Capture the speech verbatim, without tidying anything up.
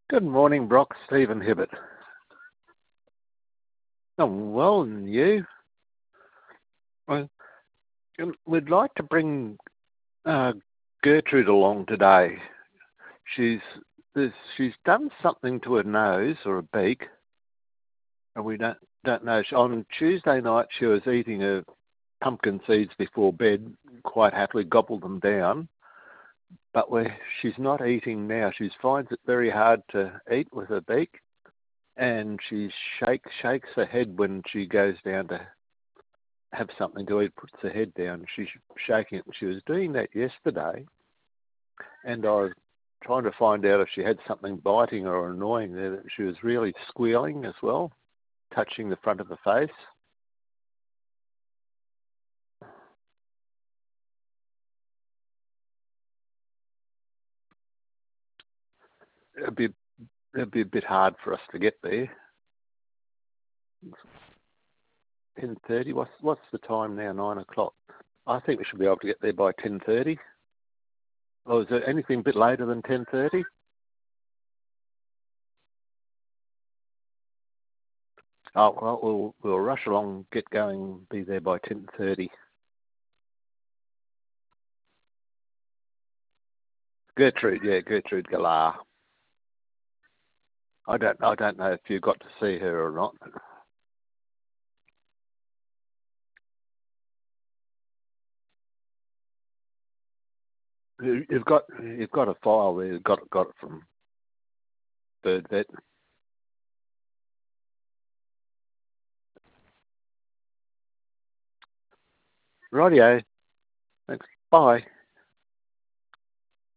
Good morning, Brock. Stephen Hibbert. Oh, well, and you? Well, um, we'd like to bring uh, Gertrude along today. She's there's, she's done something to her nose or a beak, and we don't don't know. On Tuesday night, she was eating her pumpkin seeds before bed, quite happily gobbled them down. But we she's not eating now. She finds it very hard to eat with her beak, and she shakes shakes her head when she goes down to have something to eat, puts her head down. She's shaking it. She was doing that yesterday, and I was trying to find out if she had something biting her or annoying there. She was really squealing as well, touching the front of the face. It'd be it'd be a bit hard for us to get there. Ten thirty. What's what's the time now? Nine o'clock. I think we should be able to get there by ten thirty. Or is there anything a bit later than ten thirty? Oh, well, we'll we'll rush along, get going, be there by ten thirty. Gertrude, yeah, Gertrude Galar. I don't I don't know if you got to see her or not. You- You've got you've got a file there. You've got got it from Bird Vet. Rightio. Thanks. Bye.